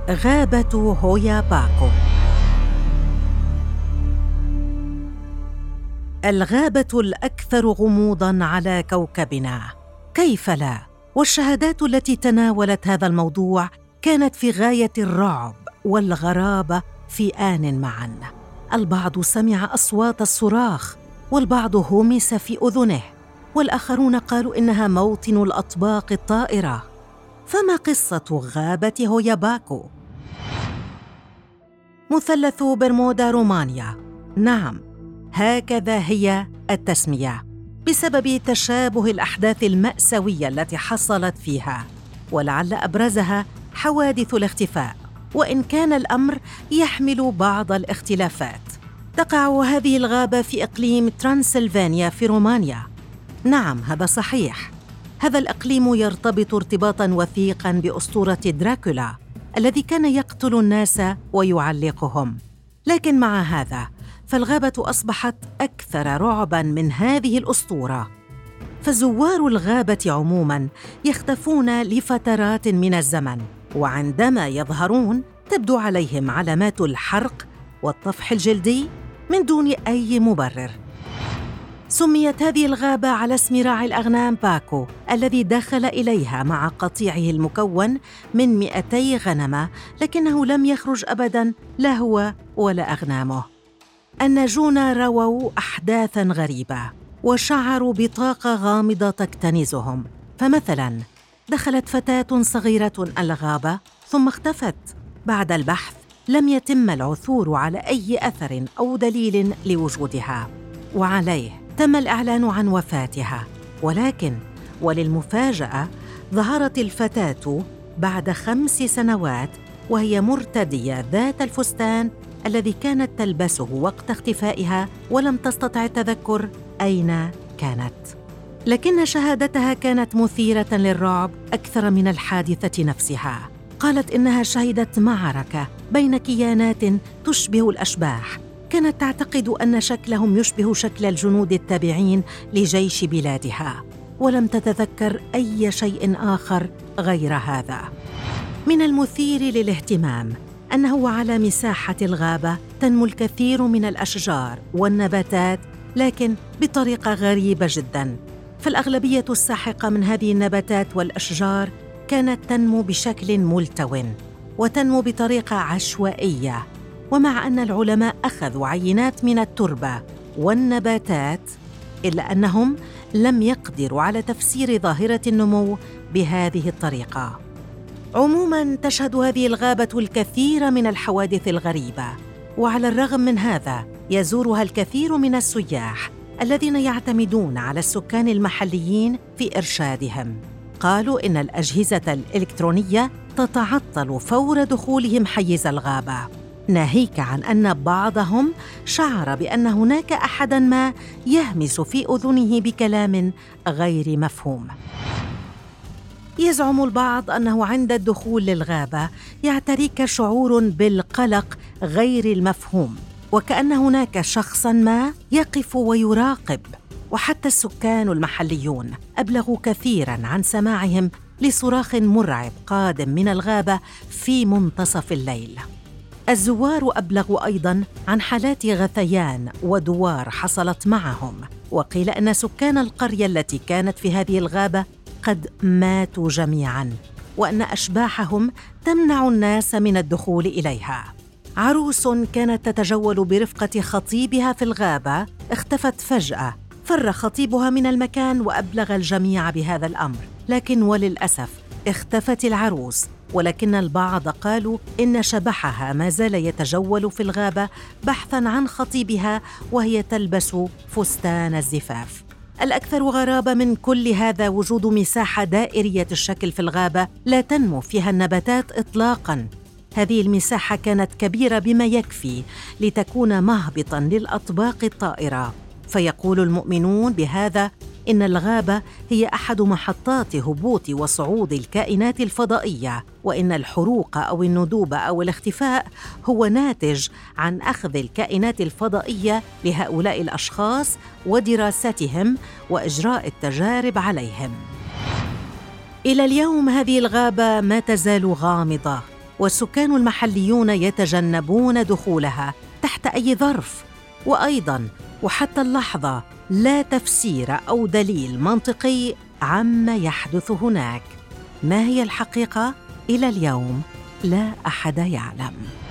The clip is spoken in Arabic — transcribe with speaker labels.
Speaker 1: غابة هويا باكو. الغابة الأكثر غموضاً على كوكبنا، كيف لا؟ والشهادات التي تناولت هذا الموضوع كانت في غاية الرعب والغرابة في آن معاً. البعض سمع أصوات الصراخ، والبعض همس في أذنه، والآخرون قالوا إنها موطن الأطباق الطائرة. فما قصة غابة هويا باكو؟ مثلث برمودا رومانيا، نعم، هكذا هي التسمية، بسبب تشابه الأحداث المأساوية التي حصلت فيها، ولعل أبرزها حوادث الاختفاء، وإن كان الأمر يحمل بعض الاختلافات. تقع هذه الغابة في إقليم ترانسلفانيا في رومانيا. نعم، هذا صحيح. هذا الإقليم يرتبط ارتباطاً وثيقاً بأسطورة دراكولا الذي كان يقتل الناس ويعلقهم. لكن مع هذا فالغابة أصبحت أكثر رعباً من هذه الأسطورة، فزوار الغابة عموماً يختفون لفترات من الزمن، وعندما يظهرون تبدو عليهم علامات الحرق والطفح الجلدي من دون أي مبرر. سميت هذه الغابة على اسم راعي الأغنام باكو الذي دخل إليها مع قطيعه المكون من 200 غنمة، لكنه لم يخرج أبداً، لا هو ولا أغنامه. الناجون رووا أحداثاً غريبة وشعروا بطاقة غامضة تكتنزهم. فمثلاً دخلت فتاة صغيرة الغابة ثم اختفت. بعد البحث لم يتم العثور على أي أثر أو دليل لوجودها، وعليه تم الإعلان عن وفاتها. ولكن وللمفاجأة ظهرت الفتاة بعد 5 سنوات وهي مرتدية ذات الفستان الذي كانت تلبسه وقت اختفائها، ولم تستطع التذكر أين كانت. لكن شهادتها كانت مثيرة للرعب أكثر من الحادثة نفسها. قالت إنها شهدت معركة بين كيانات تشبه الأشباح، كانت تعتقد أن شكلهم يشبه شكل الجنود التابعين لجيش بلادها، ولم تتذكر أي شيء آخر غير هذا. من المثير للاهتمام أنه على مساحة الغابة تنمو الكثير من الأشجار والنباتات، لكن بطريقة غريبة جداً. فالأغلبية الساحقة من هذه النباتات والأشجار كانت تنمو بشكل ملتوٍ وتنمو بطريقة عشوائية. ومع أن العلماء أخذوا عينات من التربة والنباتات، إلا أنهم لم يقدروا على تفسير ظاهرة النمو بهذه الطريقة. عموماً تشهد هذه الغابة الكثير من الحوادث الغريبة، وعلى الرغم من هذا يزورها الكثير من السياح الذين يعتمدون على السكان المحليين في إرشادهم. قالوا إن الأجهزة الإلكترونية تتعطل فور دخولهم حيز الغابة، ناهيك عن أن بعضهم شعر بأن هناك أحداً ما يهمس في أذنه بكلام غير مفهوم. يزعم البعض أنه عند الدخول للغابة يعتريك شعور بالقلق غير المفهوم، وكأن هناك شخصاً ما يقف ويراقب. وحتى السكان المحليون أبلغوا كثيراً عن سماعهم لصراخ مرعب قادم من الغابة في منتصف الليل. الزوار أبلغوا أيضاً عن حالات غثيان ودوار حصلت معهم، وقيل أن سكان القرية التي كانت في هذه الغابة قد ماتوا جميعاً، وأن أشباحهم تمنع الناس من الدخول إليها. عروس كانت تتجول برفقة خطيبها في الغابة اختفت فجأة، فر خطيبها من المكان وأبلغ الجميع بهذا الأمر، لكن وللأسف اختفت العروس. ولكن البعض قالوا إن شبحها ما زال يتجول في الغابة بحثاً عن خطيبها وهي تلبس فستان الزفاف. الأكثر غرابة من كل هذا وجود مساحة دائرية الشكل في الغابة لا تنمو فيها النباتات إطلاقاً. هذه المساحة كانت كبيرة بما يكفي لتكون مهبطاً للأطباق الطائرة. فيقول المؤمنون بهذا إن الغابة هي أحد محطات هبوط وصعود الكائنات الفضائية، وإن الحروق أو الندوب أو الاختفاء هو ناتج عن أخذ الكائنات الفضائية لهؤلاء الأشخاص ودراستهم وإجراء التجارب عليهم. إلى اليوم هذه الغابة ما تزال غامضة، والسكان المحليون يتجنبون دخولها تحت أي ظرف. وأيضاً وحتى اللحظة لا تفسير أو دليل منطقي عما يحدث هناك. ما هي الحقيقة؟ إلى اليوم لا أحد يعلم.